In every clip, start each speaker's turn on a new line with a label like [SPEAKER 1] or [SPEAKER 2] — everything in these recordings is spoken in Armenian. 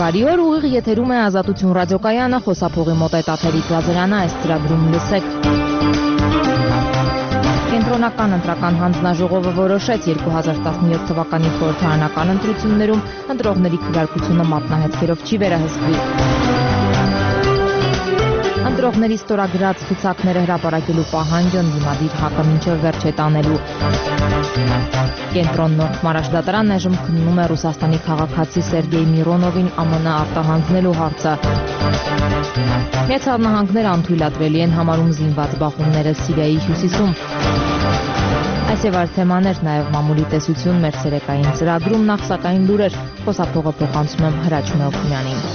[SPEAKER 1] Բարի օր, ուղիղ եթերում է Ազատություն ռադիոկայանը, խոսափողի մոտ է Տաթևիկ Լազարյանը, այս ծրագրում լսեք։ Կենտրոնական ընտրական հանձնաժողովը որոշեց 2017 թվականի խորհրդարանական ընտրություններում ընտրողների քվեարկությունը մատնահետքերով չի վերահսկվի։ Ընտրողների ստորագրած ցուցակները հրապարակելու պահանջը ընդդիմադիր ՀԱԿ-ը մինչև վերջ է տանելու։ Կենտրոնն Մարաշդատարանն այժմ քննում է Ռուսաստանի քաղաքացի Սերգեյ Միրոնովին ԱՄՆ արտահանձնելու հարցը։ Միացյալ Նահանգները անթույլատրելի են համարում զինված բախումները Սիրիայի հյուսիսում։ Այս եւ այլ թեմաներ, նաեւ մամուլի տեսություն մեր ցերեկային ծրագրում, նախ սակայն լուրեր, խոսափողը փոխանցում եմ Հրաչ Մելքոնյանին։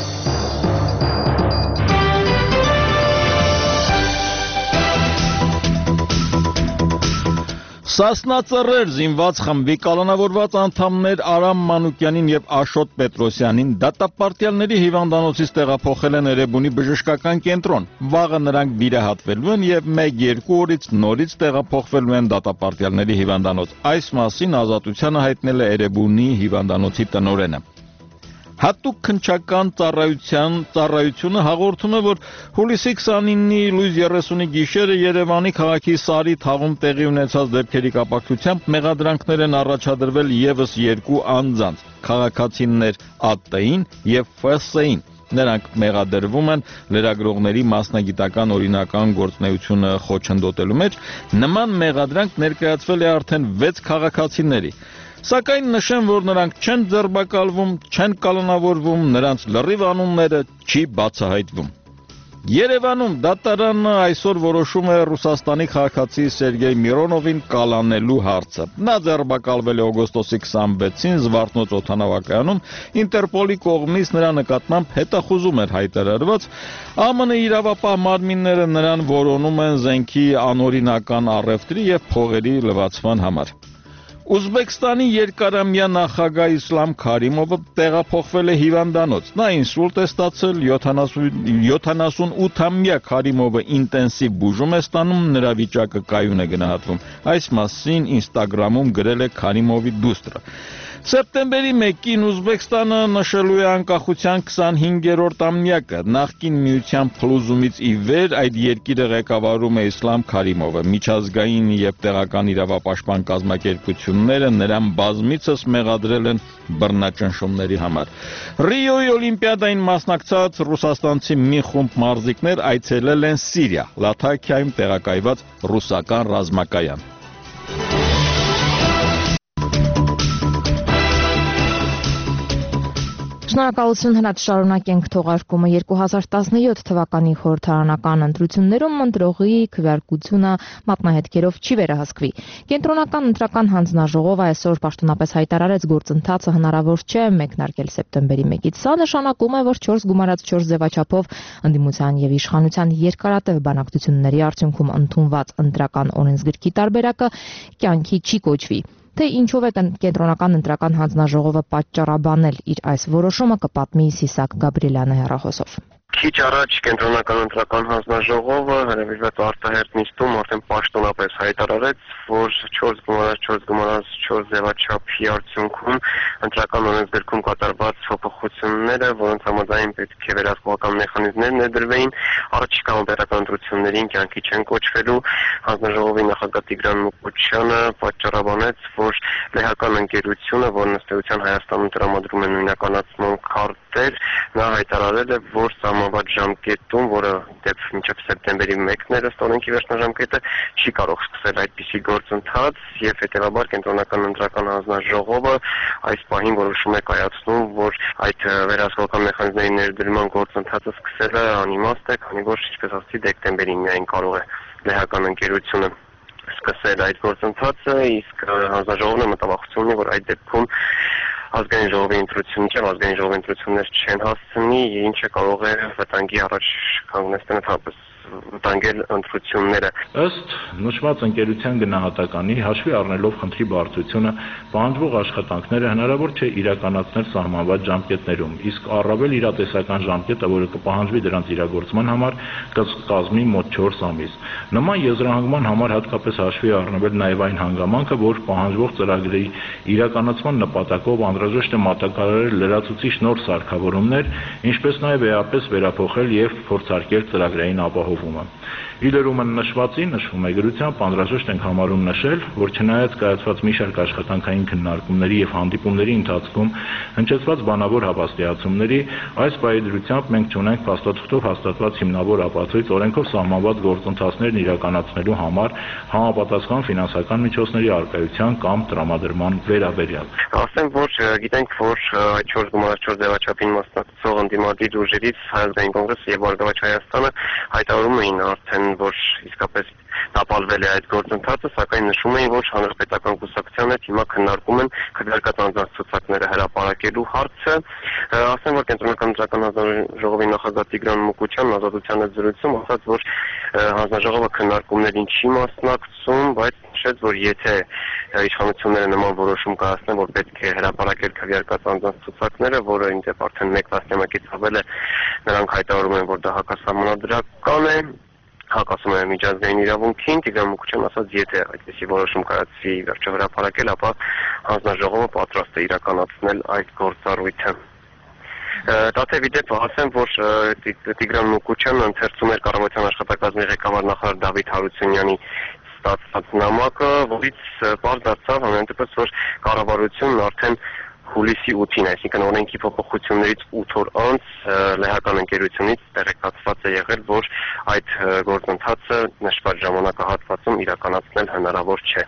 [SPEAKER 2] Սասնա ծռեր զինված խմբի կալանավորված անդամներ Արամ Մանուկյանին եւ Աշոտ Պետրոսյանին դատապարտյալների հիվանդանոցից տեղափոխել են Էրեբունի բժշկական կենտրոն։ Վաղը նրանք վիրահատվելու են եւ 1-2 օրից նորից տեղափոխվելու են դատապարտյալների հիվանդանոց։ Այս մասին Ազատությանը հայտնել է Էրեբունի հիվանդանոցի տնօրենը։ Հատուկ քննչական ծառայությունը հաղորդում է, որ հուլիսի 29-ի լույս 30-ի գիշերը Երևանի քաղաքի Սարի թաղում տեղի ունեցած դեպքերի կապակցությամբ մեղադրանքներ են առաջադրվել եւս 2 անձանց՝ քաղաքացիներ ԱՏ-ին եւ ՖՍ-ին։ Նրանք մեղադրվում են լրագրողների մասնագիտական օրինական գործունեությունը խոչընդոտելու մեջ։ Նման մեղադրանք ներկայացվել է արդեն 6 քաղաքացիների։ Սակայն նշեմ, որ նրանք չեն ձերբակալվում, չեն կալանավորվում, նրանց լրիվ անունները չի բացահայտվում։ Երևանում դատարանը այսօր որոշում է Ռուսաստանի քաղաքացի Սերգեյ Միրոնովին կալանելու հարցը։ Նա ձերբակալվել է օգոստոսի 26-ին Զվարթնոց օդանավակայանում, Ինտերպոլի կողմից նրա նկատմամբ հետախուզում էր հայտարարված, ԱՄՆ իրավապահ մարմինները նրան որոնում են զենքի անօրինական առևտրի եւ փողերի լվացման համար։ Ուզբեկստանի երկարամյա նախագահ Իսլամ Քարիմովը տեղափոխվել է հիվանդանոց։ Նա ինսուլտ է ստացել, 78-ամյա Քարիմովը ինտենսիվ բուժում է ստանում, նրա վիճակը կայուն է գնահատվում։ Այս մասին Ինստագրամում գրել է Քարիմովի դուստրը։ Սեպտեմբերի 1-ին Ուզբեկստանը նշելու է անկախության 25-րդ ամյակը։ Նախկին միության փլուզումից ի վեր այդ երկիրը ղեկավարում է Իսլամ Քարիմովը։ Միջազգային եւ տեղական իրավապաշտպան կազմակերպությունները նրան բազմիցս մեղադրել են բռնաճնշումների համար։ Ռիոյի օլիմպիադային մասնակցած ռուսաստանցի մի խումբ մարզիկներ այցելել են Սիրիա, Լաթաքիայում տեղակայված ռուսական ռազմակայան։
[SPEAKER 1] Շնորհակալություն Հրաչ, շարունակենք թողարկումը 2017 թվականի խորհրդարանական ընտրություններում ընտրողի քվեարկությունը մատնահետքերով չի վերահսկվի։ Կենտրոնական ընտրական հանձնաժողովը այսօր պաշտոնապես հայտարարեց գործընթացը հնարավոր չէ մեկնարկել սեպտեմբերի 1-ից։ Սա նշանակում է, որ 4 գումարած 4 ձևաչափով ընդդիմության եւ իշխանության երկարատև բանակցությունների արդյունքում ընդունված ընտրական օրենսգրքի տարբերակը կյանքի չի կոչվի։ Թե ինչով է կենտրոնական ընտրական հանձնաժողովը պատճառաբանել իր այս որոշումը, կպատմի Սիսակ Գաբրիելյանը հեռախոսով։
[SPEAKER 3] Քիչ առաջ կենտրոնական ընտրական հանձնաժողովը հրավիրված արտահերթ նիստում արդեն պաշտոնապես հայտարարեց, որ 4 ձևաչափի արդյունքում ընտրական օրենսգրքում կատարված փոփոխությունները, որոնց համաձայն պետք է վերահսկողական մեխանիզմներ ներդրվեին, առաջիկա մոտերական ընտրություններին կյանքի չեն կոչվելու։ Հանձնաժողովի նախագահ Տիգրան Մուկուչյանը պատճառաբանեց, որ լեհական ընկերությունը, որն ըստ էության Հայաստանում տրամադրում է նույնականացման քարտեր, նա հայտարարել է, որ սահմանված ժամկետում, որը դեպ մինչև սեպտեմբերի 1-ն էր ըստ օրենքի վերջնաժամկետը, չի կարող սկսել այդպիսի գործընթաց եւ հետեւաբար կենտրոնական ընտրական հանձնաժողովը այս պահին որոշում է կայացնում, որ այդ վերահսկողական մեխանիզմների ներդրման գործընթացը սկսելը անիմաստ է, քանի որ ինչպես ասացի դեկտեմբերին միայն կարող է լեհական ընկերությունը սկսել այդ գործընթացը, իսկ հանձնաժողովն մտավախություն ունի, որ այդ դեպքում ազգային ժողովի ընտրություններ չեն հասցնի, ինչը կարող է վտանգի առաջ կանգնեցնել վտանգել ընտրությունները։
[SPEAKER 4] Ըստ նշված ընկերության գնահատականի, հաշվի առնելով խնդրի բարձրությունը, պահանջվող աշխատանքները հնարավոր չէ իրականացնել սահմանված ժամկետներում, իսկ առավել իրատեսական ժամկետը, որը կպահանջվի դրանց իրագործման համար, կկազմի մոտ 4 ամիս։ Նման եզրահանգման համար հատկապես հաշվի առնվել նաև այն հանգամանքը, որ պահանջվող ծրագրի իրականացման նպատակով անհրաժեշտ է մատակարարել լրացուցիչ նոր սարքավորումներ, ինչպես նաև էապես վերափոխել եւ փորձարկել ծրագրային ապահովումը։ Իլերումը նշվածին նշվում է գրությամբ, անհրաժեշտ ենք համարում նշել, որ չնայած կայացված մի շարք աշխատանքային քննարկումների եւ հանդիպումների ընթացքում հնչեցված բանավոր հավաստիացումների, այս պահի դրությամբ մենք չունենք փաստաթղթով հաստատված հիմնավոր ապացույց օրենքով սահմանված գործընթացներն իրականացնելու համար համապատասխան ֆինանսական միջոցների առկայության կամ տրամադրման վերաբերյալ։
[SPEAKER 3] Ասեմ, որ գիտենք, որ այդ 4 գումարած 4 ձևաչափին մասնակցող ընդդիմադիր ուժերից Հայաստանի կոնգրեսը եւ Բարգավաճ Հայաստանը հայտարարում էին արդեն, որ իսկապես տապալվել է այդ գործընթացը, սակայն նշում էին, որ հանրապետական կուսակցության հետ հիմա քննարկում են քվեարկած անձանց ցուցակները հրապարակելու հարցը։ Ասեմ, որ Կենտրոնական ընտրական հանձնաժողովի նախագահ Տիգրան Մուկուչյանն Ազատության հետ զրույցում ասաց, որ հանձնաժողովը քննարկումներին չի մասնակցում, բայց նշեց, որ եթե իշխանությունները նման որոշում կայացնեն, որ պետք է հրապարակել քվեարկած անձանց ցուցակները, որը ինձ արդեն 1 տասնամյակից ավել է, նրանք հայտարարում են, որ դա հակասահմանադրական է, հակասում է միջազգային իրավունքին։ Տիգրան Մուկուչյանն ասաց, եթե այդպիսի որոշում կայացվի վերջը հրապարակել, ապա հանձնաժողովը պատրաստ է իրականացնել այդ գործառույթը։ Տաթևի դեպ ասեմ, որ Տիգրան Մուկուչյանը ընթերցում էր կառավարության աշխատակազմի ղեկավար նախարար Դավիթ Հարությունյանի ստացված նամակը, որից պարզ դարձավ համենայնպես, որ կառավարությունն արդեն հուլիսի 8-ին, այսինքն օրենքի փոփոխություններից 8 օր անց լեհական ընկերությունից տեղեկացված է եղել, որ այդ գործընթացը նշված ժամանակահատվածում իրականացնել հնարավոր չէ։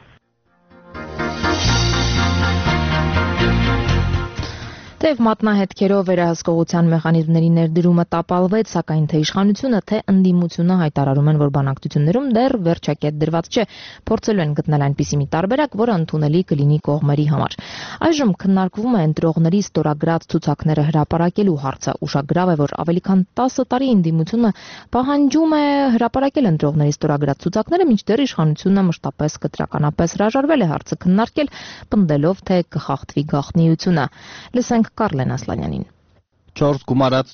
[SPEAKER 1] Թեև մատնահետքերով վերահսկողության մեխանիզմների ներդրումը տապալվեց, սակայն թե իշխանությունը, թե ընդդիմությունը հայտարարում են, որ բանակցություններում դեռ վերջակետ դրված չէ, փորձելու են գտնել այնպիսի մի տարբերակ, որը ընդունելի կլինի կողմերի համար։ Այժմ քննարկվում է ընտրողների ստորագրած ցուցակները հրապարակելու հարցը։ Ուշագրավ է, որ ավելի քան 10 տարի ընդդիմությունը պահանջում է հրապարակել ընտրողների ստորագրած ցուցակները, մինչդեռ իշխանությունը մշտապես կտրականապես հրաժարվել է հարցը քննարկել, պնդելով, թե կխախտվի գաղտնիությունը։ Լսենք Կարլեն Ասլանյանին։
[SPEAKER 2] 4 գումարած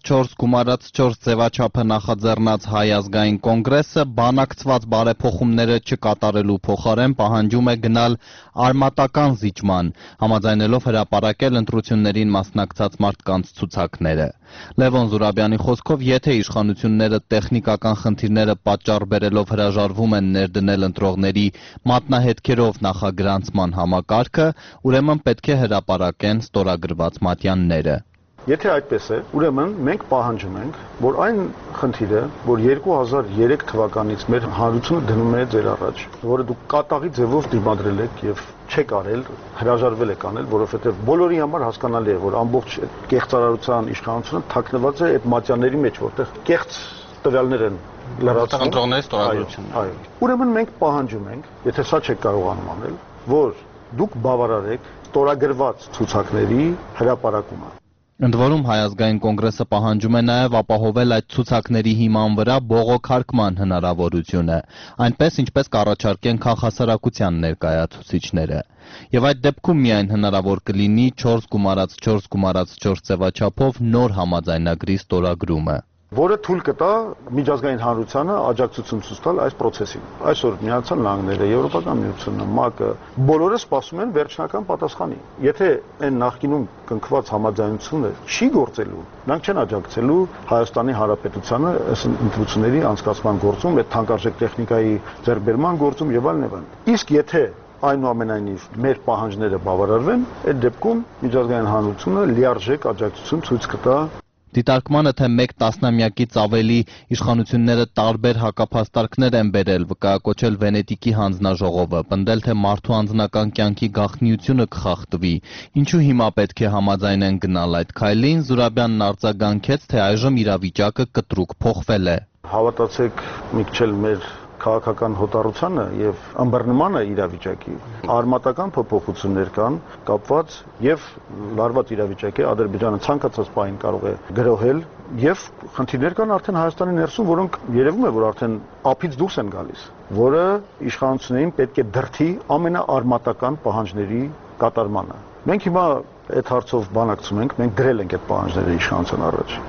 [SPEAKER 2] 4 ձևաչափը նախաձեռնած Հայ ազգային կոնգրեսը բանակցված բարեփոխումները չկատարելու փոխարեն պահանջում է գնալ արմատական զիջման, համաձայնելով հրապարակել ընտրություններին մասնակցած մարդկանց ցուցակները։ Լևոն Զուրաբյանի խոսքով, եթե իշխանությունները տեխնիկական խնդիրները պատճառ բերելով հրաժարվում են ներդնել ընտրողների մատնահետքերով նախագրանցման համակարգը, ուրեմն պետք է հրապարակեն ստորագրված մատյանները։
[SPEAKER 5] Եթե այդպես է, ուրեմն մենք պահանջում ենք, որ այն խնդիրը, որ 2003 թվականից մեր հանրությունը դնում է ձեր առաջ, որը դուք կատաղի ձևով դիմադրել եք եւ չեք արել, հրաժարվել եք անել, որովհետեւ բոլորի համար հասկանալի է, որ ամբողջ կեղծարարության իշխանությունը թաքնված է այդ մատյանների մեջ, որտեղ կեղծ տվյալներ են լրացվում
[SPEAKER 2] ընտրողների ստորագրությունը։
[SPEAKER 5] Այո։ Ուրեմն մենք պահանջում ենք, եթե սա չեք կարողանում անել, որ դուք բավարարեք ստորագրված ցուցակների հրապարակումը։
[SPEAKER 2] Ընդ որում Հայ ազգային կոնգրեսը պահանջում է նաև ապահովել այդ ցուցակների հիման վրա բողոքարկման հնարավորությունը, այնպես ինչպես կառաջարկեն քաղաքասարակության ներկայացուցիչները։ Եվ այդ դեպքում միայն հնարավոր կլինի 4 գումարած 4 ձևաչափով նոր համաձայնագրի ստորագրումը,
[SPEAKER 5] որը թույլ կտա միջազգային հանրությանը աջակցություն ցույց տալ այս process-ին։ Այսօր Միացյալ Նահանգները, Եվրոպական միությունը, ՄԱԿ-ը բոլորը սպասում են վերջնական պատասխանի։ Եթե այն նախկինում կնքված համաձայնությունը չի գործելու, նրանք չեն աջակցելու Հայաստանի Հանրապետությանը այս ընտրությունների անցկացման գործում, այդ թանկարժեք տեխնիկայի ձեռքբերման գործում եւ այլն։ Իսկ եթե այնուամենայնիվ մեր պահանջները բավարարվեն, այդ դեպքում միջազգային հանրությունը լիարժեք աջակցություն ցույց կտա։
[SPEAKER 2] Դիտարկմանը, թե 1 տասնամյակից ավելի իշխանությունները տարբեր հակափաստարկներ են բերել, վկայակոչել Վենետիկի հանձնաժողովը, պնդել, թե մարդու անձնական կյանքի գաղտնիությունը կխախտվի, ինչու հիմա պետք է համաձայնեն գնալ այդ քայլին, Զուրաբյանն արձագանքեց, թե այժմ իրավիճակը կտրուկ փոխվել է։
[SPEAKER 5] Հավատացեք, մի քիչ էլ մեր քաղաքական հոտառությանը եւ ըմբռնմանը իրավիճակի արմատական փոփոխություններ կան կապված եւ լարված իրավիճակի Ադրբեջանը ցանկացած պահին կարող է գրոհել եւ խնդիրներ կան արդեն Հայաստանի ներսում, որոնք երևում է որ արդեն ափից դուրս են գալիս, որը իշխանություններին պետք է դրթի ամենաարմատական պահանջների կատարմանը։ Մենք հիմա այդ հարցով բանակցում ենք, մենք դրել ենք այդ պահանջները իշխանության առաջ։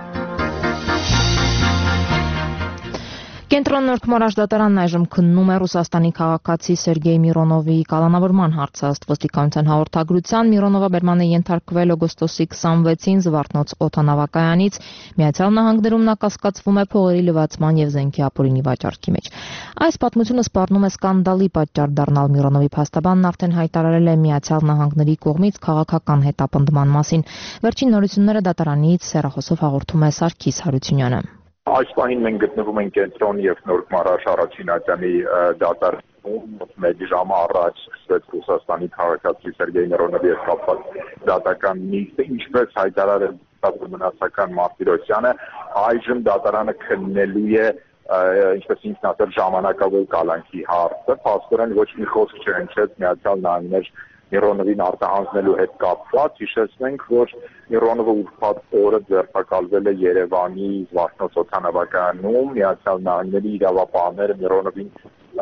[SPEAKER 1] Կենտրոն Նորքի դատարանն այժմ քննում է Ռուսաստանի քաղաքացի Սերգեյ Միրոնովի կալանավորման հարցը ըստ ոստիկանության հաղորդագրության Միրոնովը բերման է ենթարկվել օգոստոսի 26-ին Զվարթնոց օդանավակայանից Միացյալ Նահանգներում նա կասկածվում է փողերի լվացման եւ զենքի ապօրինի վաճառքի մեջ։ Այս պատմությունը սպառնում է սկանդալի պատճառ դառնալ Միրոնովի փաստաբանն արդեն հայտարարել է Միացյալ Նահանգների կողմից քաղաքական հետապնդման մասին։ Վերջին նորությունները դատարանից հեռախոսով հաղորդում է Սարգիս Հարությունյանը։
[SPEAKER 6] Այս պահին մենք գտնվում ենք կենտրոն եւ Նորք Մարաշ առաջին ատյանի դատարանում մեկ ժամ առաջ սկսվեց Ռուսաստանի քաղաքացի Սերգեյ Միրոնովի հետ կապված դատական նիստը, ինչպես հայտարարել մնացական Մարտիրոսյանը, այժմ դատարանը քննելու է ինչպես ինքն ասել ժամանակավոր կալանքի հարցը, փաստորեն ոչ մի խոսք չհնչեց Միացյալ Նահանգներ Միրոնովին արտահանձնելու հետ կապված, հիշեցնենք, որ Միրոնովը ուրբաթ օրը ձերբակալվել է Երևանի Զվարթնոց օդանավակայանում, Միացյալ Նահանգների իրավապահները Միրոնովին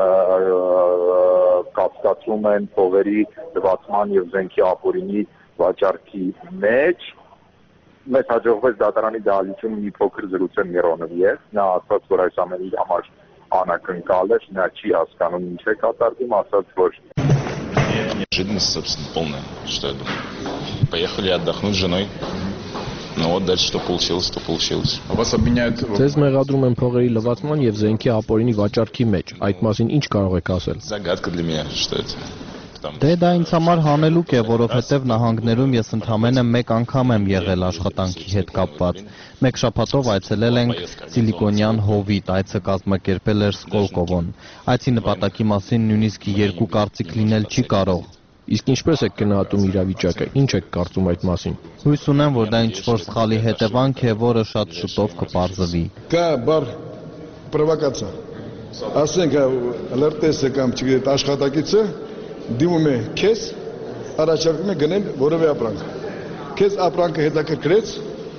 [SPEAKER 6] կասկածում են փողերի լվացման եւ զենքի ապօրինի վաճառքի մեջ։ Մեզ հաջողվեց դատարանի դահլիճում մի փոքր զրուցել Միրոնովի հետ, նա ասաց, որ այս ամենի համար անակնկալ է, նա չի հասկանում ինչ է կատարվում, ասաց, որ
[SPEAKER 7] Неожиданность, собственно, полная, что я думаю. Поехали отдохнуть с женой. Ну вот дальше что получилось, то получилось.
[SPEAKER 8] Вас обвиняют... Ձեզ մեղադրում են փողերի լվացման եւ զենքի ապօրինի վաճառքի մեջ։ Այդ մասին ինչ կարող եք ասել։
[SPEAKER 7] Загадка для меня, что это.
[SPEAKER 9] Դե դա ինձ համար հանելուկ է, որովհետև նահանգներում ես ընդամենը մեկ անգամ եմ եղել աշխատանքի հետ կապված։ Մեկ շաբաթով այցելել ենք Սիլիկոնյան հովիտ, այցը կազմակերպել էր Սկոլկովոն։ Այցի նպատակի մասին նույնիսկ երկու կարծիք լինել չի կարող։
[SPEAKER 8] Իսկ ինչպես եք գնահատում իրավիճակը, ինչ եք կարծում այդ մասին։
[SPEAKER 9] Հույս ունեմ, որ դա ինչ-որ սխալի հետևանք է, որը շատ շուտով կպարզվի։
[SPEAKER 10] Կա բար պրովոկացիա։ Ասենք լրտեսը կամ չգիտեք աշխատակիցը դիմում է քեզ, առաջարկում է գնել որևէ ապրանք։ Քեզ ապրանքը հետաքրքրեց,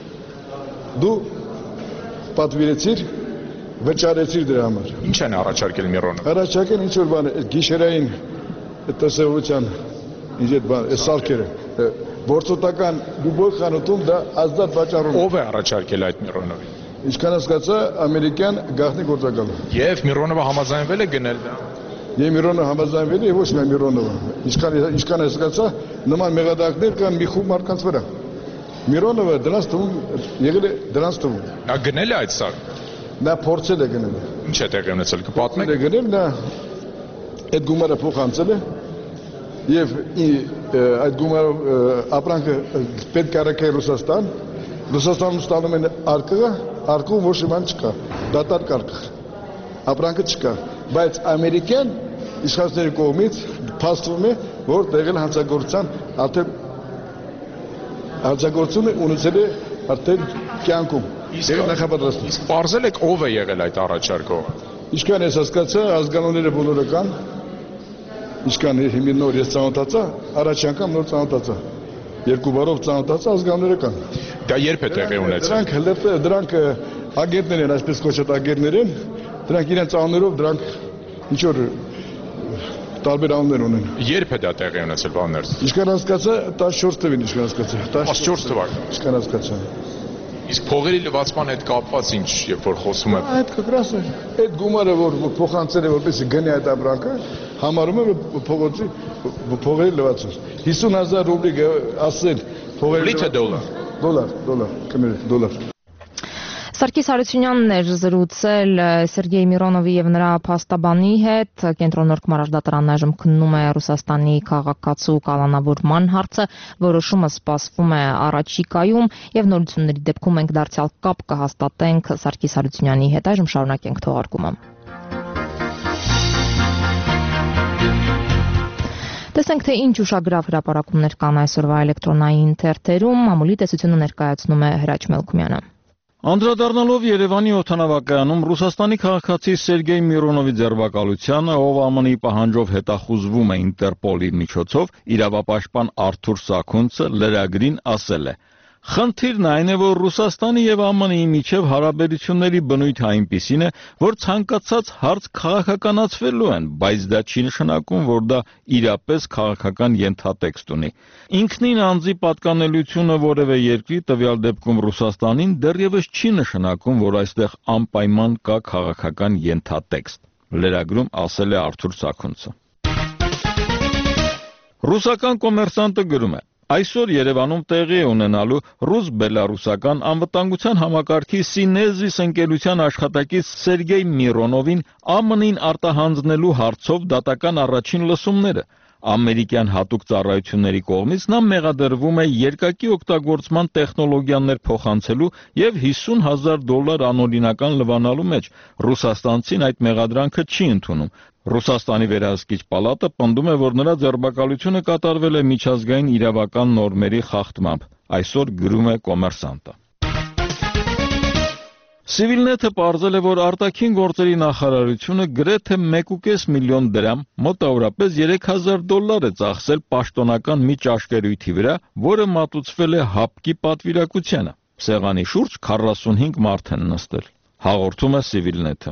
[SPEAKER 10] դու պատվիրեցիր, վճարեցիր դրա համար։
[SPEAKER 8] Ինչ են առաջարկել Միրոնովը։
[SPEAKER 10] Առաջարկել ինչ որ բան, գիշերային տեսողության ինչ այդ բան, այս սարքերը, գործոտական դուբոյ խանութում դա ազատ վաճառում։
[SPEAKER 8] Ով է առաջարկել այդ Միրոնովին։
[SPEAKER 10] Ինչքան հասկացա, ամերիկյան գաղտնի գործակալը։
[SPEAKER 8] Եվ Միրոնովը համաձայնվել է գնել դա։
[SPEAKER 10] Եվ Միրոնովը համաձայնվել է, ոչ միայն Միրոնովը։ Ինչքան հասկացա, նման մեղադրանքներ կան մի խումբ մարդկանց վրա։ Միրոնովը դրանց թվում եղել է դրանց թվում։
[SPEAKER 8] Նա գնել է այդ սարքը։
[SPEAKER 10] Նա փորձել է գնել։
[SPEAKER 8] Ինչ է տեղի ունեցել, կպատմեք։
[SPEAKER 10] Է գնել, նա այդ գումարը փոխանցել է եւ այդ գումարով ապրանքը պետք է առաքել Ռուսաստան։ Ռուսաստանում ստանում են արկղում ոչ մի բան չկա, դատար կարգ, ապրանքը չկա, բայց ամերիկյան իշխանությունների կողմից փաստվում է, որ տեղել հանցագործության արդեն հանցագործությունը ունեցել է արդեն կյանքում։ Իսկ նախապատրաստում։
[SPEAKER 8] Իսկ պարզել եք ով է եղել այդ առաջարկողը։
[SPEAKER 10] Ինչքան ես հասկացա, ազգանունները բոլորը կան։ Ինչքան հիմի նոր ես ծանոթացա, առաջ անգամ նոր ծանոթացա։ Երկու բառով ծանոթացա, ազգանունները կան։
[SPEAKER 8] Դա երբ է տեղի ունեցել։
[SPEAKER 10] Դրանք ագենտներ են, այսպես կոչված ագենտներ են, դրանք իրենց անուններով դրանք ինչ որ տարբեր անուններ ունեն։
[SPEAKER 8] Երբ է դա տեղի ունեցել բաններ։
[SPEAKER 10] Ինչքան հասկացա, 14 թվին ինչքան հասկացա։
[SPEAKER 8] 14 թվական։
[SPEAKER 10] Ինչքան հասկացա։
[SPEAKER 8] Իսկ փողերի լվացման հետ կապված ինչ, երբ որ խոսում եմ։
[SPEAKER 10] Այդ կգրաս է։ Այդ գումարը որ փոխանցել է որպեսզի գնի այդ ապրանքը, համարում է փողերի լվացում։ 50000 ռուբլի ասել փողերի
[SPEAKER 8] Լիթ է դոլար։
[SPEAKER 10] Դոլար։
[SPEAKER 1] Սարգիս Հարությունյանն էր զրուցել Սերգեյ Միրոնովի եւ նրա փաստաբանի հետ։ Կենտրոն Նորք Մարաշ դատարանն այժմ քննում է Ռուսաստանի քաղաքացու կալանավորման հարցը, որոշումը սպասվում է առաջիկայում եւ նորությունների դեպքում մենք դարձյալ կապ կհաստատենք Սարգիս Հարությունյանի հետ։ Այժմ շարունակենք թողարկումը։ Տեսենք, թե ինչ ուշագրավ հրապարակումներ կան այսօրվա էլեկտրոնային թերթերում։ Մամուլի տեսությունը ներկայացնում է Հրաչ Մելքումյանը։
[SPEAKER 2] Անդրադառնալով Երևանի օդանավակայանում Ռուսաստանի քաղաքացի Սերգեյ Միրոնովի ձերբակալությանը, ով ԱՄՆ-ի պահանջով հետախուզվում է Ինտերպոլի միջոցով, իրավապաշտպան Արթուր Սաքունցը լրագրին ասել է. Խնդիրն այն է, որ Ռուսաստանի եւ ԱՄՆ-ի միջև հարաբերությունների բնույթը այնպիսին է, որ ցանկացած հարց քաղաքականացվելու են, բայց դա չի նշանակում, որ դա իրապես քաղաքական ենթատեքստ ունի։ Ինքնին անձի պատկանելությունը որևէ երկրի, տվյալ դեպքում Ռուսաստանին, դեռևս չի նշանակում, որ այստեղ անպայման կա քաղաքական ենթատեքստ, լրագրում ասել է Արթուր Սաքունցը։ Ռուսական կոմերսանտը գրում է. Այսօր Երևանում տեղի է ունենալու ռուս-բելարուսական անվտանգության համակարգի Սինեզիս ընկերության աշխատակից Սերգեյ Միրոնովին ԱՄՆ-ին արտահանձնելու հարցով դատական առաջին լսումները։ Ամերիկյան հատուկ ծառայությունների կողմից նա մեղադրվում է երկակի օգտագործման տեխնոլոգիաներ փոխանցելու եւ $50,000 անօրինական լվանալու մեջ։ Ռուսաստանցին այդ մեղադրանքը չի ընդունում։ Ռուսաստանի վերահսկիչ պալատը պնդում է, որ նրա ձերբակալությունը կատարվել է միջազգային իրավական նորմերի խախտմամբ։ Այսօր գրում է Կոմերսանտը։ Civilnet-ը պարզել է, որ արտաքին գործերի նախարարությունը գրեթե 1.5 միլիոն դրամ, մոտավորապես $3,000 է ծախսել պաշտոնական մի ճաշկերույթի վրա, որը մատուցվել է ՀԱՊԿ-ի պատվիրակությանը։ Սեղանի շուրջ 45 մարդ են նստել։ Հաղորդում է Civilnet-ը։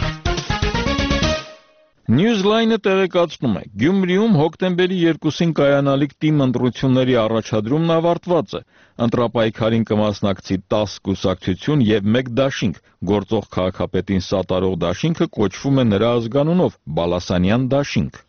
[SPEAKER 2] Newsline-ը տեղեկացնում է. Գյումրիում հոկտեմբերի 2-ին կայանալիք թիմ ընտրությունների առաջադրումն ավարտված է։ Ընտրապայքարին կմասնակցի 10 կուսակցություն եւ 1 դաշինք։ Գործող քաղաքապետին սատարող դաշինքը կոչվում է նրա ազգանունով՝ Բալասանյան դաշինք։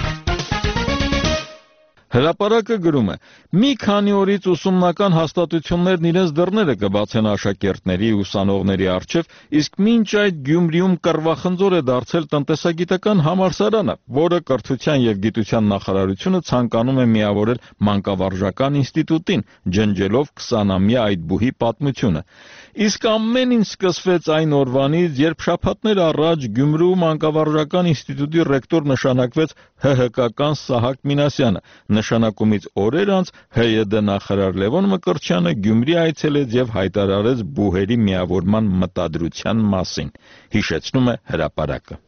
[SPEAKER 2] Հրապարակը գրում է. մի քանի օրից ուսումնական հաստատություններն իրենց դռները կբացեն աշակերտների ու ուսանողների առջև, իսկ մինչ այդ Գյումրիում կռվախնձոր է դարձել տնտեսագիտական համալսարանը, որը Կրթության եւ Գիտության նախարարությունը ցանկանում է միավորել մանկավարժական ինստիտուտին, ջնջելով 20-ամյա այդ բուհի պատմությունը։ Իսկ ամեն ինչ սկսվեց այն օրվանից, երբ շաբաթներ առաջ Գյումրու մանկավարժական ինստիտուտի ռեկտոր նշանակվեց ՀՀԿ-ական Սահակ Մինասյանը։ Նշանակումից օրեր անց ՀՅԴ նախարար Լևոն Մկրտչյանը Գյումրի այցելեց եւ հայտարարեց բուհերի միավորման մտադրության մասին։ Հիշեցնում է հրապարակը։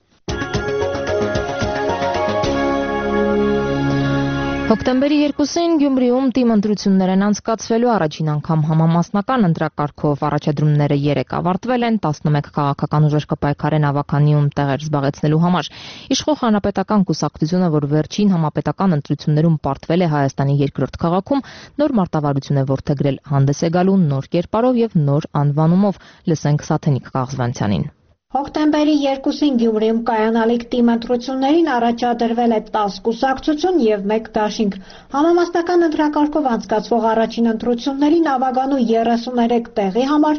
[SPEAKER 1] Հոկտեմբերի 2-ին Գյումրիում թիմ ընտրություններ են անցկացվելու առաջին անգամ համամասնական ընտրակարգով առաջադրումները 3 ավարտվել են, 11 քաղաքական ուժեր կպայքարեն ավականիում տեղեր զբաղեցնելու համար։ Իշխող հանրապետական կուսակցությունը, որ վերջին համապետական ընտրություններում պարտվել է Հայաստանի երկրորդ քաղաքում, նոր մարտավարություն է որդեգրել հանդես է գալու նոր կերպարով եւ նոր անվանումով։ Լսենք Սաթենիկ Կաղզվանցյանին։
[SPEAKER 11] Հոկտեմբերի 2-ին Գյումրիում կայանալիք թիմ ընտրություններին առաջադրվել է 10 կուսակցություն եւ 1 դաշինք։ Համամասնական ընտրակարգով անցկացվող առաջին ընտրություններին ավագանու 33 տեղի համար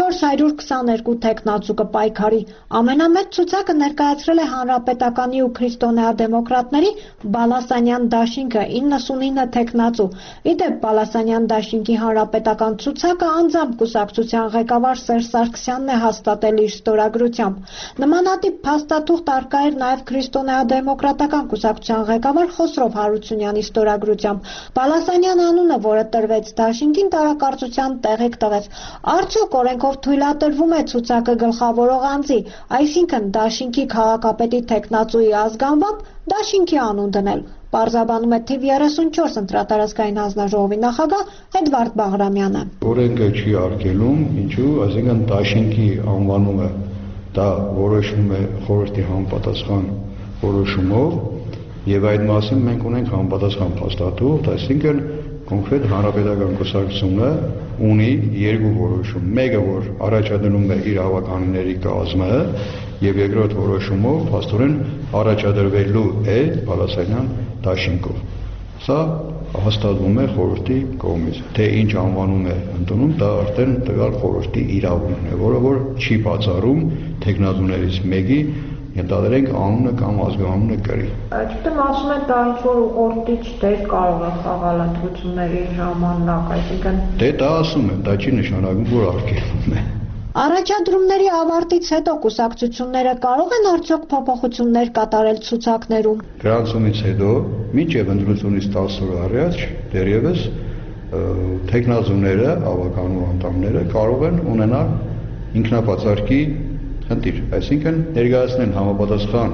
[SPEAKER 11] 422 տեխնացու կպայքարի։ Ամենամեծ ցուցակը ներկայացրել է Հանրապետականի ու քրիստոնեադեմոկրատների Բալասանյան դաշինքը 99 տեխնացու։ Իդեպ Բալասանյան դաշինքի հանրապետական ցուցակը անձամբ կուսակցության ղեկավար Սերժ Սարգսյանն է հաստատել իր ստորագրությամբ։ Նմանատիպ փաստաթուղթ արկա էր նաև քրիստոնեադեմոկրատական կուսակցության ղեկավար Խոսրով Հարությունյանի ստորագրությամբ։ Բալասանյան անունը, որը տրվեց դաշինքին, տարակարծության տեղիք տվեց։ Արդյոք օրենքով թույլատրվում է ցուցակը գլխավորող անձի, այսինքն դաշինքի քաղաքապետի տեխնացուի ազգանվամբ դաշինքի անուն դնել։ Պարզաբանում է թիվ 34 ընտրատարածքային հանձնաժողովի նախագահ Էդվարդ Բաղրամյանը։
[SPEAKER 12] Օրենքը չի արգելում, ինչու, այսինքն դաշինքի անվանումը դա որոշվում է խորհրդի համապատասխան որոշումով եւ այդ մասին մենք ունենք համապատասխան փաստաթուղթ, այսինքն կոնկրետ հանրապետական կուսակցությունը ունի երկու որոշում, մեկը որ առաջադրում է իր հավականիների կազմը եւ երկրորդ որոշումով փաստորեն առաջադրվելու է Բալասանյան դաշինքով։ Սա հաստատվում է խորհրդի կողմից։ Թե ինչ անվանում է ընդունում, դա արդեն տվյալ խորհրդի իրավունքն է, որը որ չի բացառում տեխնատուներից մեկի ենթադրենք անունը կամ ազգանունը կրի։
[SPEAKER 11] Այդտեղ ասում են դա ինչ-որ ուղղորդիչ դեր կարող է խաղալ ընտրությունների ժամանակ, այսինքն
[SPEAKER 12] դե դա ասում եմ, դա չի նշանակում, որ արգելվում է։
[SPEAKER 11] Առաջադրումների ավարտից հետո կուսակցությունները կարող են արդյոք փոփոխություններ կատարել ցուցակներում։
[SPEAKER 12] Գրանցումից հետո, մինչև ընտրությունից 10 օր առաջ, դեռևս տեխնազուները, ավականու անդամները կարող են ունենալ ինքնաբացարկի խնդիր, այսինքն ներկայացնեն համապատասխան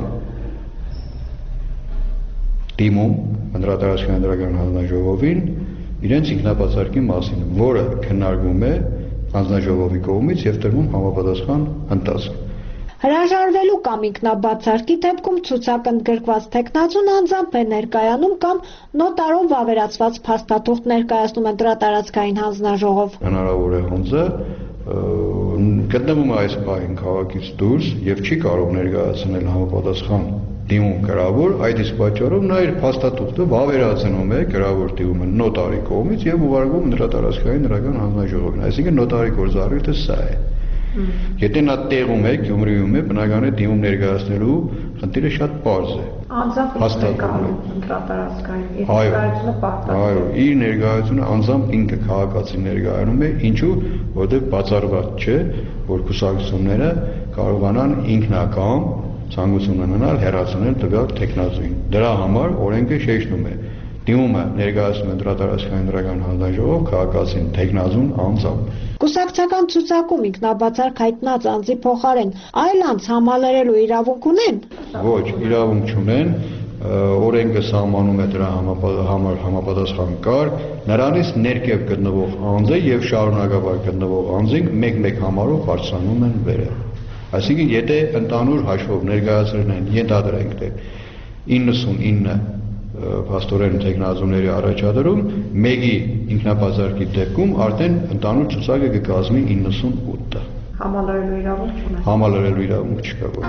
[SPEAKER 12] դիմում Ընդհանրատարածքային ընտրական հանձնաժողովին իրենց ինքնաբացարկի մասին, որը քննարկվում է հանձնաժողովի կողմից եւ տրվում համապատասխան ընթացք։
[SPEAKER 11] Հրաժարվելու կամ ինքնաբացարկի դեպքում ցուցակընդգրկված տեխնացուն անձամբ է ներկայանում կամ նոտարով վավերացված փաստաթուղթ ներկայացնում Ընդհանրատարածքային հանձնաժողով։
[SPEAKER 12] Հնարավոր է հունձը գտնվում է այս պահին քաղաքից դուրս եւ չի կարող ներկայացնել համապատասխան դիմում գրավոր, այդ իսկ պատճառով նա իր փաստաթուղթը վավերացնում է գրավոր դիմումը նոտարի կողմից եւ ուղարկում Ընդհանրատարածքային ընտրական հանձնաժողովին, այսինքն նոտարի գործառույթը սա է։ Եթե նա տեղում է, Գյումրիում է, բնական է դիմում ներկայացնելու խնդիրը շատ պարզ է։
[SPEAKER 11] Անձամբ Ընդհանրատարածքային
[SPEAKER 12] այո, իր ներկայությունը անձամբ ինքը քաղաքացին ներկայանում է, ինչու, որովհետեւ բացառված չէ, որ կուսակցությունները կարողանան ինքնակամ ցանկություն ունենալ հեռացնել տվյալ տեխնազույն։ Դրա համար օրենքը շեշտում է դիմումը ներկայացնում Ընդհանրատարածքային ընտրական հանձնաժողով քաղաքացին տեխնազուն անձամբ։
[SPEAKER 11] Կուսակցական ցուցակում ինքնաբացարկ հայտնած անձի փոխարեն այլ անձ համալրելու իրավունք ունեն։
[SPEAKER 12] Ոչ, իրավունք չունեն, օրենքը սահմանում է դրա համար համապատասխան կարգ, նրանից ներքև գտնվող անձը եւ շարունակաբար գտնվող անձին մեկ-մեկ համարով բարձրանում են վերև։ Այսինքն, եթե ընդհանուր հաշվով ներկայացրել են, ենթադրենք, թե 99 փաստորեն տեխնազուների առաջադրում, մեկի ինքնաբացարկի դեպքում արդեն ընդհանուր ցուցակը կկազմի 98-ը։
[SPEAKER 11] Համալրելու իրավունք չունեն։
[SPEAKER 12] Համալրելու իրավունք չկա, ոչ։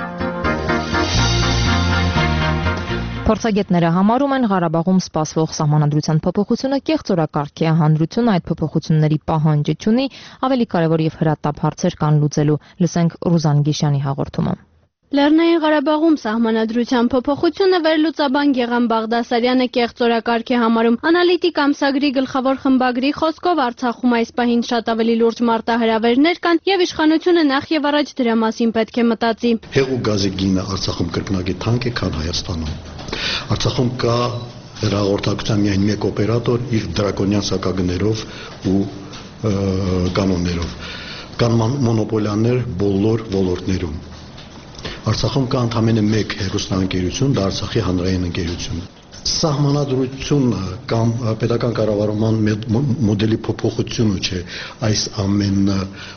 [SPEAKER 1] Փորձագետները համարում են Ղարաբաղում սպասվող սահմանադրության փոփոխությունը կեղծորակարգ է, հանրությունը այդ փոփոխությունների պահանջը չունի, ավելի կարևոր եւ հրատապ հարցեր կան լուծելու։ Լսենք Ռուզան Գիշյանի հաղորդումը։
[SPEAKER 13] Լեռնային Ղարաբաղում սահմանադրության փոփոխությունը վերլուծաբան Գեղամ Բաղդասարյանը կեղծորակարգ է համարում։ Անալիտիկ ամսագրի գլխավոր խմբագրի խոսքով Արցախում այս պահին շատ ավելի լուրջ մարտահրավերներ կան եւ իշխանությունը նախ եւ առաջ դրա մասին պետք է մտածի։
[SPEAKER 14] Հեղու գազի գինը Արցախում կրկնակի թանկ է, քան Հայաստանում։ Արցախում կա հեռահաղորդակցության միայն մեկ օպերատոր իր դրակոնյան սակագներով ու կանոններով։ Կան մոնոպոլիաներ բոլոր ոլորտներում։ Արցախում կա ընդամենը մեկ հեռուստաընկերություն, դա Արցախի հանրային ընկերությունն է։ Սահմանադրությունը կամ պետական կառավարման մոդելի փոփոխությունը չէ այս ամենը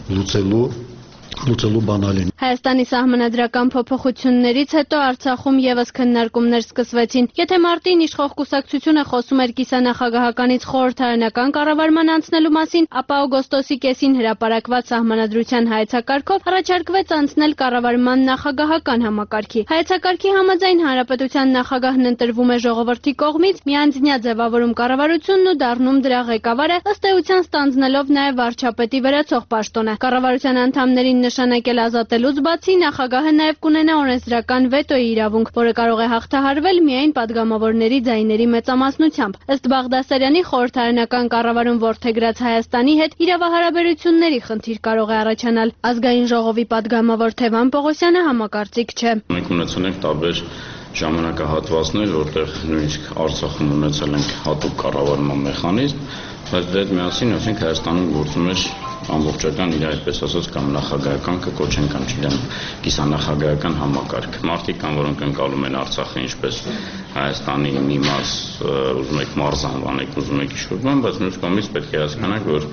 [SPEAKER 14] լուծելու բանալին։
[SPEAKER 13] Հայաստանի սահմանադրական փոփոխություններից հետո Արցախում եւս քննարկումներ սկսվեցին։ Եթե մարտին իշխող կուսակցությունը խոսում էր կիսանախագահականից խորհրդարանական կառավարման անցնելու մասին, ապա օգոստոսի կեսին հրապարակված սահմանադրության հայեցակարգով առաջարկվեց անցնել կառավարման նախագահական համակարգի։ Հայեցակարգի համաձայն հանրապետության նախագահն ընտրվում է ժողովրդի կողմից, միանձնյա ձևավորում կառավարությունն ու դառնում դրա ղեկավարը, ըստ էության ստանձնելով նաեւ վարչապետի վերացող պաշտոնը։ Կառավարության անդամներին նշանակել ազատելուց բացի նախագահը նաև կունենա օրենսդրական վետոյի իրավունք, որը կարող է հաղթահարվել միայն падգամավորների ձայների մեծամասնությամբ։ Ըստ Բաղդասարյանի խորհրդարանական կառավարում որդեգրած Հայաստանի հետ իրավահարաբերությունների խնդիր կարող է առաջանալ։ Ազգային ժողովի падգամավոր Թևան Պողոսյանը համակարծիք չէ։
[SPEAKER 15] Մենք ունեցել ենք տարբեր ժամանակահատվածներ, որտեղ նույնիսկ Արցախում ունեցել ենք հատուկ կառավարման մեխանիզմ, բայց դրա հետ միասին, ասենք Հայաստանում գործում էր ամբողջական իր այդպես ասած կամ նախագահական կկոչեն կամ չգիտեմ կիսանախագահական համակարգ։ Մարդիկ կան, որոնք ընկալում են Արցախը ինչպես Հայաստանի մի մաս, ուզում եք մարզ անվանեք, ուզում եք ինչ-որ բան, բայց մյուս կողմից պետք է հասկանանք, որ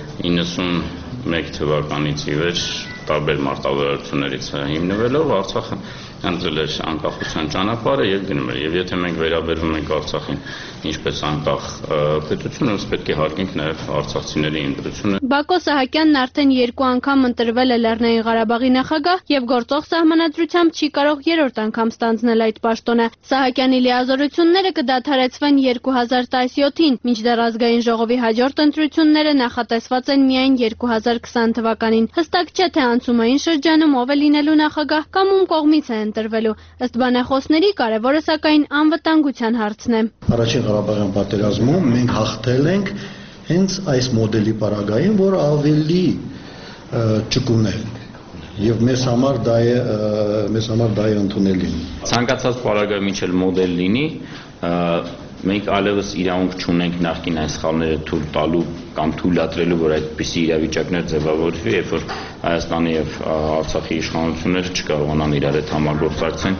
[SPEAKER 15] 91 թվականից ի վեր տարբեր մարտավարություններից հիմնվելով Արցախը ընտրել էր անկախության ճանապարհը եւ գնում էր։ Եվ եթե մենք վերաբերվում ենք Արցախին ինչպես անկախ պետություն, ըստ պետք է հարգենք նաեւ արցախցիների ընտրությունը։
[SPEAKER 13] Բակո Սահակյանն արդեն 2 անգամ ընտրվել է Լեռնային Ղարաբաղի նախագահ եւ գործող սահմանադրությամբ չի կարող 3-րդ անգամ ստանձնել այդ պաշտոնը։ Սահակյանի լիազորությունները կդադարեցվեն 2017-ին, մինչդեռ ազգային ժողովի հաջորդ ընտրությունները նախատեսված են միայն 2020 թվականին։ Հստակ չէ թե անցումային շրջանում ով է լինելու նախագահ կամ ում կողմից է ընտրվելու։ Ըստ բանախոսների կարևորը սակայն անվտանգության հարցն է։
[SPEAKER 14] Առաջին Ղարաբաղյան պատերազմում մենք հաղթել ենք հենց այս մոդելի պարագային, որ ավելի ճկուն է եւ մեզ համար դա է ընդունելին։
[SPEAKER 15] Ցանկացած պարագայում ինչ էլ մոդել լինի, մենք այլևս իրավունք չունենք նախկին այս սխալները թույլ տալու կամ թույլատրելու, որ այդպիսի իրավիճակներ ձևավորվի, երբ որ Հայաստանի եւ Արցախի իշխանությունները չկարողանան իրար հետ համագործակցեն։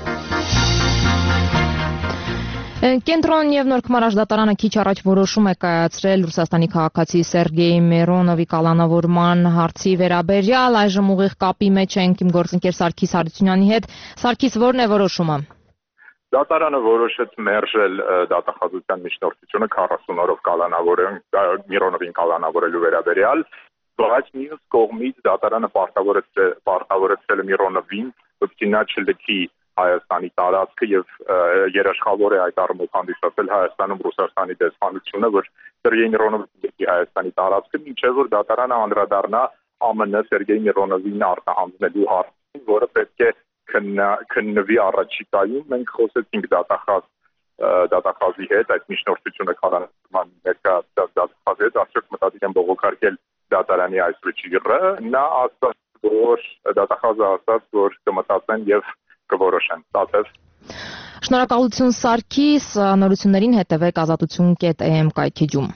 [SPEAKER 1] Կենտրոն եւ Նոր Քմարաշ դատարանը քիչ առաջ որոշում է կայացրել Ռուսաստանի քաղաքացի Սերգեյ Միրոնովի կալանավորման հարցի վերաբերյալ։ Այժմ ուղիղ կապի մեջ ենք իմ գործընկեր Սարգիս Հարությունյանի հետ։ Սարգիս, ո՞րն է որոշումը։
[SPEAKER 6] Դատարանը որոշեց մերժել դատախազության միջնորդությունը 40 օրով Միրոնովին կալանավորելու վերաբերյալ, բայց մյուս կողմից դատարանը պարտավորեցրել է Միրոնովին, որպեսզի նա չլքի Հայաստանի տարածքը եւ երաշխավոր է այդ առումով հանդիսացել Հայաստանում Ռուսաստանի դեսպանությունը, որ Սերգեյ Միրոնովը լքի Հայաստանի տարածքը, մինչեւ որ դատարանը անդրադառնա ԱՄՆ Սերգեյ Միրոնովին արտահանելու հարցին, որը պետք է քննվի առաջիկայում։ Մենք խոսեցինք դատախազի հետ, այդ միջնորդությունը կալանավորման ներկայացած դատախազի հետ, արդյոք մտադիր են բողոքարկել դատարանի այս վճիռը։ Նա ասաց, որ դատախազը ասաց, որ կմտածեն եւ կորոշեն։ Տատև։
[SPEAKER 1] Շնորհակալություն Սարգիս, նորություններին հետևեք azatutun.am կայքեջում։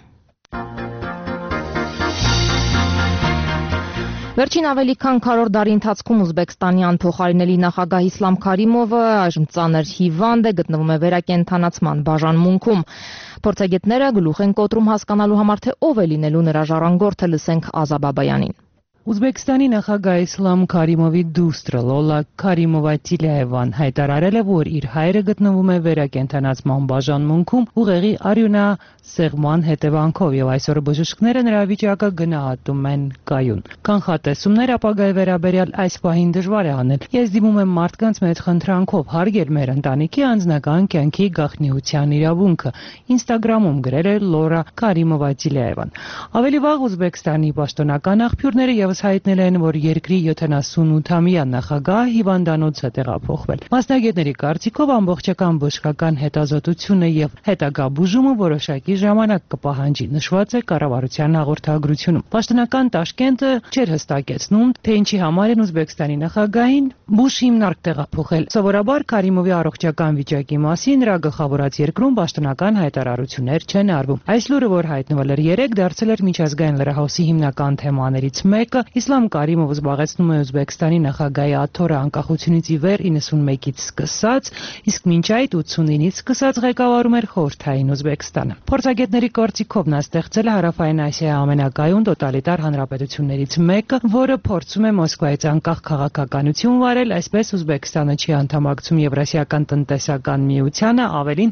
[SPEAKER 1] Վերջին ավելի քան 100 տարի ընթացքում Ուզբեկստանի անփոխարինելի նախագահ Իսլամ Քարիմովը այժմ ծանր հիվանդ է, գտնվում է վերակենդանացման բաժանմունքում։ Փորձագետները գլուխ են կոտրում հասկանալու համար, թե ով է լինելու նրա ժառանգորդը, լսենք Ազա Բաբայանին։
[SPEAKER 16] Ուզբեկստանի նախագահ Իսլամ Քարիմովի դուստրը Լոլա Քարիմովա-Տիլիևան հայտարարել է, որ իր հայրը գտնվում է վերակենդանացման բաժանմունքում ուղեղի արյունասեղման հետևանքով եւ այսօր բժիշկները նրա վիճակը գնահատում են կայուն։ Կանխատեսումներ ապագայի վերաբերյալ այս պահին դժվար է անել։ Ես դիմում եմ մարդկանց մեծ խնդրանքով հարգել մեր ընտանիքի անձնական կյանքի գաղտնիության իրավունքը, Ինստագրամում գրել է Լորա Քարիմովա-Տիլիևան։ Ավելի վաղ Ուզբեկստանի պաշտոնական աղբյուրները եւս հայտնել են, որ երկրի 78-ամյա նախագահ հիվանդանոց է տեղափոխվել։ Մասնագետների կարծիքով ամբողջական բժշկական հետազոտությունը եւ հետագա բուժումը որոշակի ժամանակ կպահանջի, նշված է կառավարության հաղորդագրությունում։ Պաշտոնական Տաշկենտը չէր հստակեցնում, թե ինչի համար են Ուզբեկստանի նախագահին բուժ հիմնարկ տեղափոխել։ Սովորաբար Քարիմովի առողջական վիճակի մասին նրա գլխավորած երկրում պաշտոնական հայտարարություններ չեն արվում։ Այս լուրը, որ հայտնվել էր երեկ, դարձել էր միջազգային լրահոսի հիմնական թեմաներից մեկը։ Իսլամ Կարիմովը զբաղեցնում է Ուզբեկստանի նախագահի աթոռը անկախությունից ի վեր 91-ից սկսած, իսկ մինչ այդ 89-ից սկսած ղեկավարում էր Խորհրդային Ուզբեկստանը։ Փորձագետների կարծիքով նա ստեղծել է Հարավային Ասիայի ամենակայուն տոտալիտար հանրապետություններից մեկը, որը փորձում է Մոսկվայից անկախ քաղաքականություն վարել, այսպես Ուզբեկստանը չի անդամակցում Եվրասիական տնտեսական միությանը, ավելին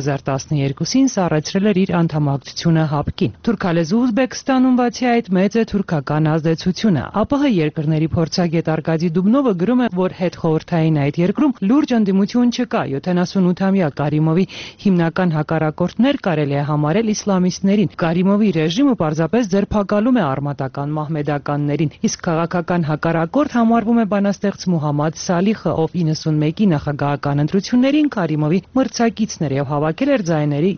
[SPEAKER 16] 2012-ին սառեցրել էր իր անդամակցությունը ՀԱՊԿ-ին։ Թուրքալեզու Ուզբեկստանում բացի այդ մեծ է թուրքական ազդեցությունը։ ԱՊՀ երկրների փորձագետ Արկադի Դուբնովը գրում է, որ հետխորհրդային այդ երկրում լուրջ ընդդիմություն չկա։ 78-ամյա Կարիմովի հիմնական հակառակորդներ կարելի է համարել իսլամիստներին։ Կարիմովի ռեժիմը պարզապես ձերբակալում է արմատական մահմեդականներին, իսկ քաղաքական հակառակորդ համարվում է բանաստեղծ Մուհամմադ Սալիխը, ով 91-ի նախագահական ընտրություններին Կարիմովի մրցակիցն էր եւ հավաքել էր ձայների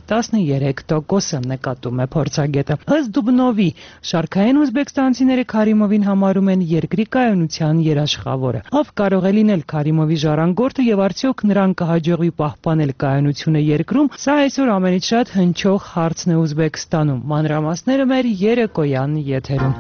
[SPEAKER 16] 13%-ը, նկատում է փորձագետը։ Ըստ Դուբնովի, շարքային ուզբեկստանցիները Քարիմովին համարում են երկրի կայունության երաշխավորը։ Ով կարող է լինել Քարիմովի ժառանգորդը եւ արդյոք նրան կհաջողվի պահպանել կայունությունը երկրում, սա այսօր ամենից շատ հնչող հարցն է Ուզբեկստանում։ Մանրամասները մեր երեկոյան եթերում։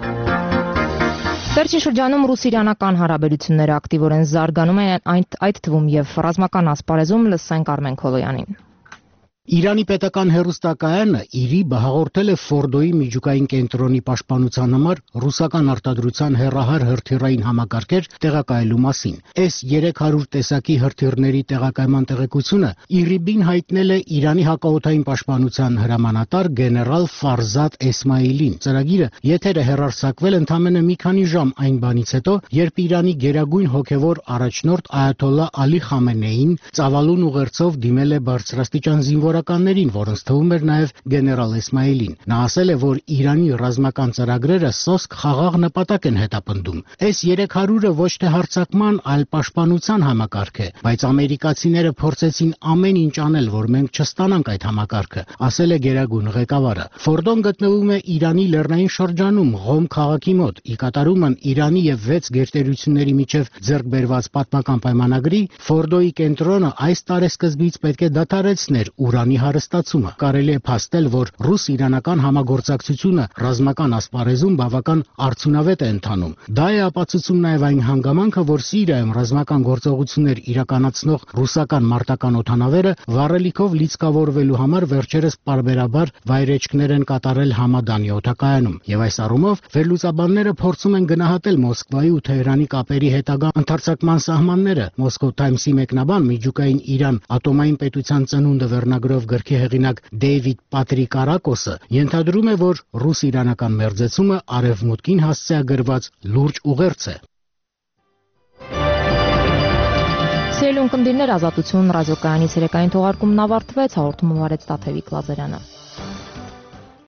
[SPEAKER 1] Վերջին շրջանում ռուս-իրանական հարաբերությունները ակտիվորեն զարգանում են, այդ թվում եւ ռազմական ասպարեզում, լսենք Արմեն Քոլոյանին։
[SPEAKER 17] Իրանի պետական հեռուստակայանը ԻՐԻ հաղորդել է Ֆորդոյի միջուկային կենտրոնի պաշտպանության համար ռուսական արտադրության հեռահար հրթիռային համակարգեր տեղակայելու մասին։ S-300 տեսակի հրթիռների տեղակայման տեղեկությունը ԻՌԻԲ-ին հայտնել է Իրանի հակաօդային պաշտպանության հրամանատար գեներալ Ֆարզադ Էսմայիլին։ Ծրագիրը եթեր է հեռարձակվել ընդամենը մի քանի ժամ այն բանից հետո, երբ Իրանի գերագույն հոգևոր առաջնորդ Այաթոլլա Ալի Խամենեին ծավալուն ուղերձով դիմել է բարձրաստիճան զինվորականներին, որոնց թվում էր նաև գեներալ Էսմայիլին։ Նա ասել է, որ Իրանի ռազմական ծրագրերը սոսկ խաղաղ նպատակ են հետապնդում։ S-300-ը ոչ թե հարձակման, այլ պաշտպանության համակարգ է, բայց ամերիկացիները փորձեցին ամեն ինչ անել, որ մենք չստանանք այդ համակարգը, ասել է գերագույն ղեկավարը։ Ֆորդոն գտնվում է Իրանի լեռնային շրջանում, Ղոմ քաղաքի մոտ։ Ի կատարումն Իրանի եւ 6 գերտերությունների միջև ձեռք բերված պատմական պայմանագրի Ֆորդոյի կենտրոնը այս տարեսկզբից պետք է դադարեցներ ուր ուրանի հարստացումը։ Կարելի է փաստել, որ ռուս-իրանական համագործակցությունը ռազմական ասպարեզում բավական արդյունավետ է ընթանում։ Դա է ապացուցում նաև այն հանգամանքը, որ Սիրիայում ռազմական գործողություններ իրականացնող ռուսական մարտական օդանավերը վառելիքով լիցքավորվելու համար վերջերս պարբերաբար վայրէջքներ են կատարել Համադանի օդակայանում։ Եվ այս առումով վերլուծաբանները փորձում են գնահատել Մոսկվայի ու Թեհրանի կապերի հետագա ընդարձակման սահմանները։ Moscow Times-ի մեկնաբան միջուկային Իրան ատոմային պետության ծնունդը վերնագրով գրքի հեղինակ Դեյվիդ Պատրիկարակոսը ենթադրում է, որ ռուս-իրանական մերձեցումը արևմուտքին հասցեագրված լուրջ ուղերձ է։
[SPEAKER 1] Սիրելի ունկնդիրներ, Ազատություն ռադիոկայանից երեկային թողարկումն ավարտվեց, հաղորդումը վարեց Տաթևիկ Լազարյանը։